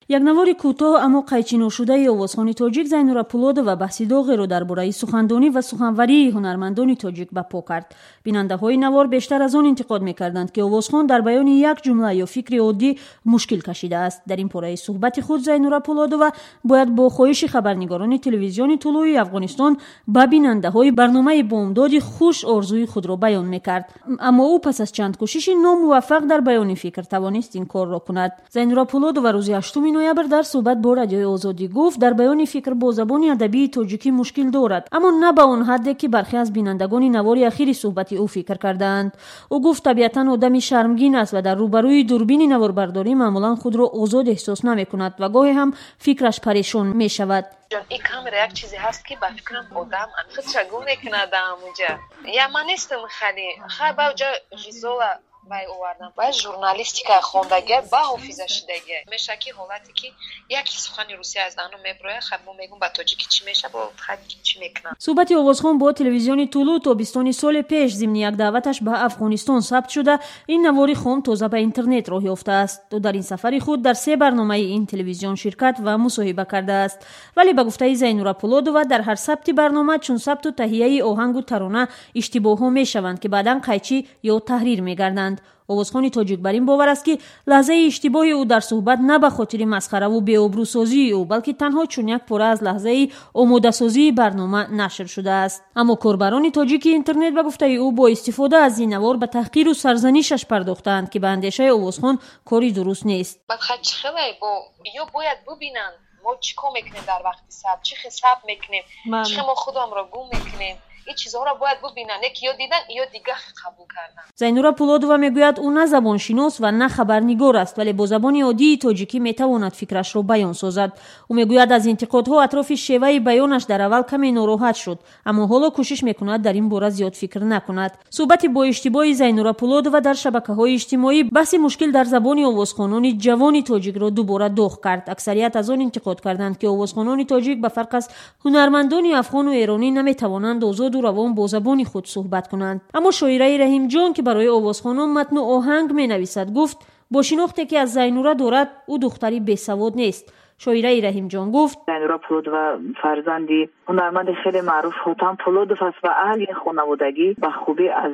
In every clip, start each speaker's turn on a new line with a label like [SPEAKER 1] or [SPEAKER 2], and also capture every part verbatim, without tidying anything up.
[SPEAKER 1] یک نوار کوتاه اما قیچی نشده آوازخوان تاجیک زینورا پولادووا بحث داغی را درباره سخنرانی و سخنوری هنرمندان تاجیک برپا کرد. بیننده های نوار بیشتر از آن انتقاد می‌کردند که آوازخوان در بیان یک جمله یا فکر عادی مشکل کشیده است. در این پاره صحبت خود زینورا پولادووا باید با خواهش خبرنگاران تلویزیون طلوعی افغانستان به بیننده های برنامه بامداد خوش آرزوی خود را بیان می‌کرد، اما او پس از چند کوشش ناموفق در بیان فکر توانست این کار را کند. زینورا پولادووا روز هشتم نوامبر در صحبت با رادیوی آزادی گفت در بیان فکر با زبان ادبی تاجیکی مشکل دارد، اما نه به آن حدی که برخی از بینندگان نوار اخیر صحبت او فکر کردند. او گفت طبیعتاً آدم شرمگین است و در روبروی دوربین نواربرداری معمولا خود را آزاد احساس نمی‌کند و گاهی هم فکرش پریشان می‌شود.
[SPEAKER 2] این کامرا یک چیزی هست که با فکرم آدم خودش گم میکنه در اونجا. یا من نیستم خیلی خیلی با اونجا غذا بای آوردم باید ژورنالیستیکا خوندگی با حافظه شدگی میشه که حالتی که یکی سخن روسی از دانو میبره خب ما میگم با تاجیکی چی میشه با خطی چی میکنن.
[SPEAKER 1] صحبت آوازخوان با تلویزیون طلوع تابستان سال پیش ضمن یک دعوتش به افغانستان ثبت شده. این نواری خام تازه به اینترنت راه یافته است و در این سفر خود در سه برنامه این تلویزیون شرکت و مصاحبه کرده است. ولی به گفته زینورا پولادووا در هر ثبت برنامه چون ثبت و تهیه آهنگ و ترانه اشتباه‌ها میشوند که بعداً قیچی یا تحریر میگردند. آوازخوان تاجیک بر این باور است که لحظه اشتباه او در صحبت نه به خاطر مسخره و بی‌آبروسازی او بلکه تنها چون یک پاره از لحظه آماده سازی برنامه نشر شده است. اما کاربران تاجیک اینترنت به گفته او با استفاده از این نوار به تحقیر و سرزنشش پرداختند که به اندیشه آوازخوان کاری درست نیست.
[SPEAKER 2] بعد خیلی با یا باید ببینن ما چیکار میکنیم در وقت ثبت، چه حساب میکنیم، چه ما خودم را گم میکنیم. این چیزها را باید ببینن، یک یا دیدن یا دیگه قبول کردن.
[SPEAKER 1] زینورا پولادووا میگوید او نه زبان شناس و نه خبرنگار است ولی با زبان عادی تاجیکی میتواند فکرش را بیان سازد. او میگوید از انتقادها اطراف شیوه بیانش در اول کمی ناراحت شد، اما حالا کوشش میکند در این باره زیاد فکر نکند. صحبت با اشتباه زینورا پولادووا در شبکه‌های اجتماعی بحث مشکل در زبان آوازخوانان جوان تاجیک را دوباره داغ کرد. اکثریت از آن انتقاد کردند که آوازخوانان تاجیک به فرق از هنرمندان افغان و ایرانی نمیتوانند آزاد و روان با زبان خود صحبت کنند. اما شاعره رحیم جان که برای آوازخوانان متن و آهنگ می نویسد گفت با شناختی که از زینورا دارد او دختری بی‌سواد نیست. شاعره رحیم جان گفت
[SPEAKER 3] زینورا پولادووا فرزندی هنرمند خیلی معروف هوتان پولادوف است و اهل خانوادگی به خوبی از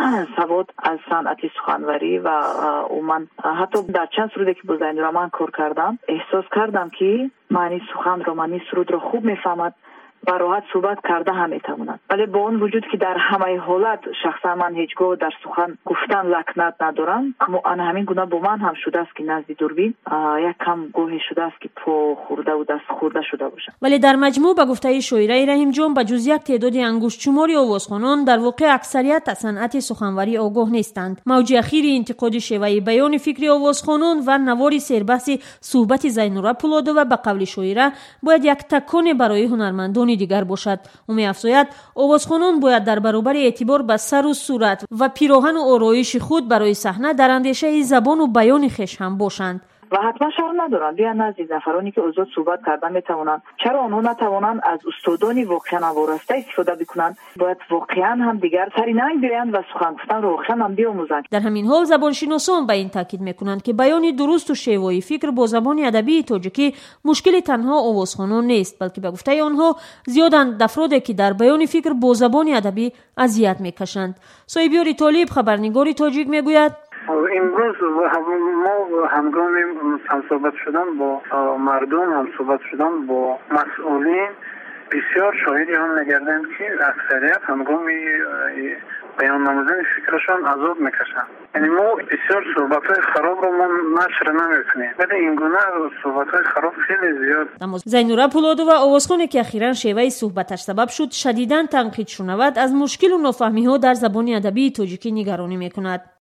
[SPEAKER 3] سواد از صنعت سخنوری و او من حتی در چند سروده که با زینورا من کار کردم احساس کردم که معنی سخن را معنی سرود را خوب میفهمد و راحت صحبت کرده هم میتواند. ولی با اون وجود که در همه حالت شخصا من هیچگاه در سخن گفتن لکنت ندارم، اما آن همین گونه با من هم شده است که نزد دوربین یک کم گوهی شده است که پا خورده و دست خورده شده باشم.
[SPEAKER 1] ولی در مجموع به گفته شاعره رحیم جان به جز یک تعداد انگشت شماری آوازخوانان در واقع اکثریت از صنعت سخنوری آگاه نیستند. موج اخیر انتقاد شیوه بیان فکری آوازخوانان و نوار سربحث صحبت زینورا پولادووا به قول شاعره باید یک تکان برای هنرمندان دیگر باشد. او می‌افزاید آوازخوانان باید در برابر اعتبار به سر و صورت و پیراهن و آرایش خود برای صحنه در اندیشه زبان و بیان خویش هم باشند.
[SPEAKER 3] و حتما شرم ندارن بیان نزد نفرانی که آزاد صحبت کردن میتوانند. چرا آنها نتوانند از استادانی واقعا وارسته استفاده بکنند؟ باید واقعا هم دیگر سری نگیرند و سخن گفتن را واقعا هم بیاموزند.
[SPEAKER 1] در همین حال زبانشناسان به این تاکید میکنند که بیان درست و شیوه فکر با زبان ادبی تاجیکی مشکل تنها آوازخوانان نیست، بلکه به گفته آنها زیادند افرادی که در بیان فکر با زبان ادبی اذیت میکشند. صاحبیار طالب خبرنگار تاجیک میگوید
[SPEAKER 4] امروز ما هنگام هم صحبت شدن با مردم هم صحبت شدن با مسئولین بسیار شاهدی هم نگردن که اکثریت هنگام بیان نمودن فکرشان عذاب میکشن. یعنی ما بسیار صحبت‌های خراب رو ما نشر نمیکنیم ولی این گونه صحبت‌های خراب خیلی زیاد.
[SPEAKER 1] اما زینورا پولادووا آوازخوانی که اخیراً شیوه صحبتش سبب شد شدیداً تنقید شنود از مشکل و نافهمی‌ها در زبان ادبی تاجیکی نگرانی میکند.